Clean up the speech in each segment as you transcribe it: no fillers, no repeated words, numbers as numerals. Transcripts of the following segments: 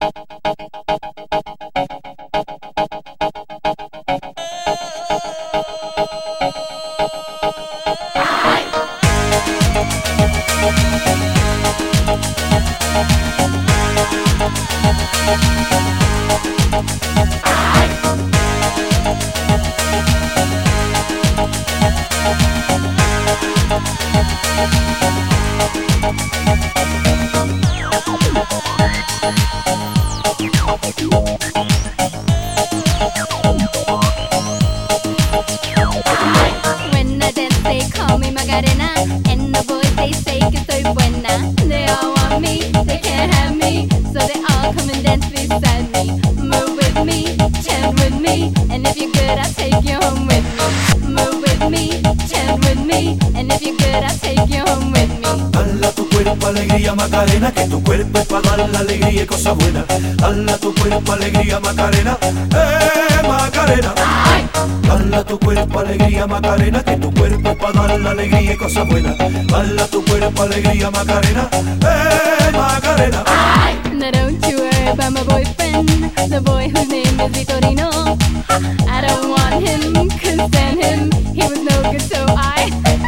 When I dance they call me Macarena, and the boys they say que soy buena. They all want me, they can't have me, so they all come and dance beside me. Move with me, chant with me, and if you're good I'll take you home with me. Move with me, chant with me, and if you're good I'll take you home with me. Dala tu cuerpo alegría Macarena, que tu cuerpo es para dar la alegría y cosas buenas. Dala tu cuerpo alegría Macarena, Macarena. Dala tu cuerpo alegría Macarena, que tu cuerpo es para dar la alegría y cosas buenas. Dala tu cuerpo alegría Macarena, Macarena. Now don't you worry about my boyfriend, the boy whose name is Vitorino. I don't want him, couldn't stand him, he was no good so I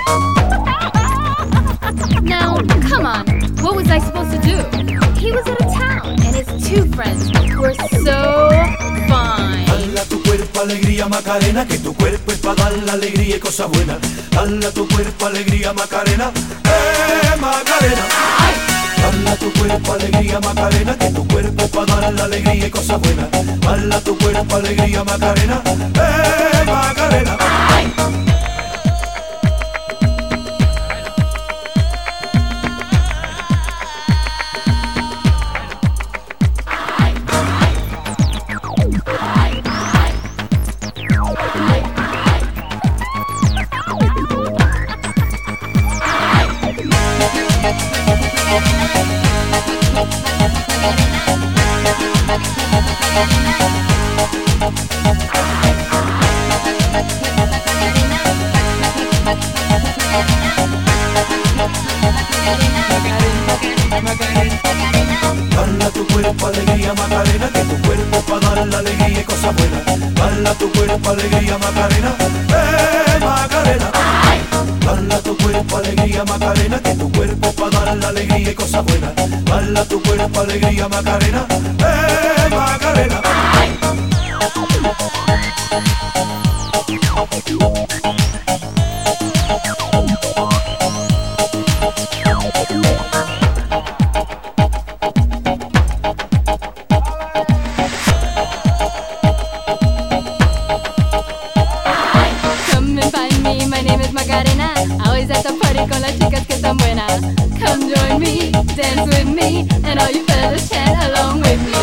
Now, come on, what was I supposed to do? He was out of town, and his two friends were so fine. Dala tu cuerpo alegría Macarena, que tu cuerpo es para dar la alegría y cosas buenas. Dala tu cuerpo alegría Macarena, Macarena. Dala tu cuerpo alegría Macarena, que tu cuerpo es para dar la alegría y cosas buenas. Dala tu cuerpo alegría Macarena, Macarena. Dala tu cuerpo alegría Macarena, que tu cuerpo es para dar la alegría y cosas buenas. Dala tu cuerpo alegría Macarena, Macarena. Dala tu cuerpo alegría Macarena, que tu cuerpo es para dar la alegría y cosas buenas. Dala tu cuerpo alegría Macarena, Macarena. Come and find me, my name is Macarena. Always at the party con las chicas que están buenas. Come join me, dance with me, and all you fellas chant along with me.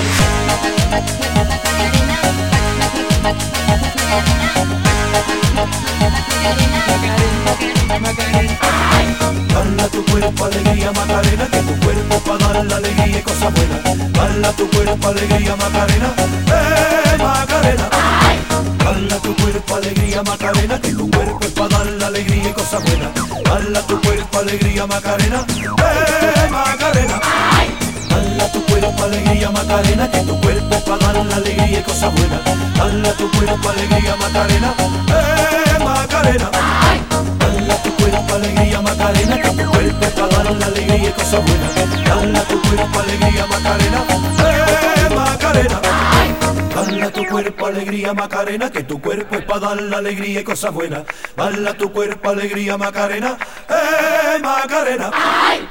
Dala tu cuerpo alegría Macarena, que tu cuerpo es para dar la alegría y cosas buenas. Dala tu cuerpo alegría Macarena, Macarena. Dala tu cuerpo alegría Macarena, que tu cuerpo es para dar la alegría y cosas buenas. Dala tu cuerpo alegría Macarena, Macarena. Dala tu cuerpo alegría Macarena, que tu cuerpo es para dar la alegría y cosas buenas. Dala tu cuerpo alegría Macarena, Macarena. Dala tu cuerpo alegría Macarena, que tu cuerpo es para dar la alegría y cosas buenas. Dala tu cuerpo alegría Macarena, Macarena. Dala tu cuerpo alegría Macarena, que tu cuerpo es para dar la alegría y cosas buenas. Dala tu cuerpo alegría Macarena, Macarena.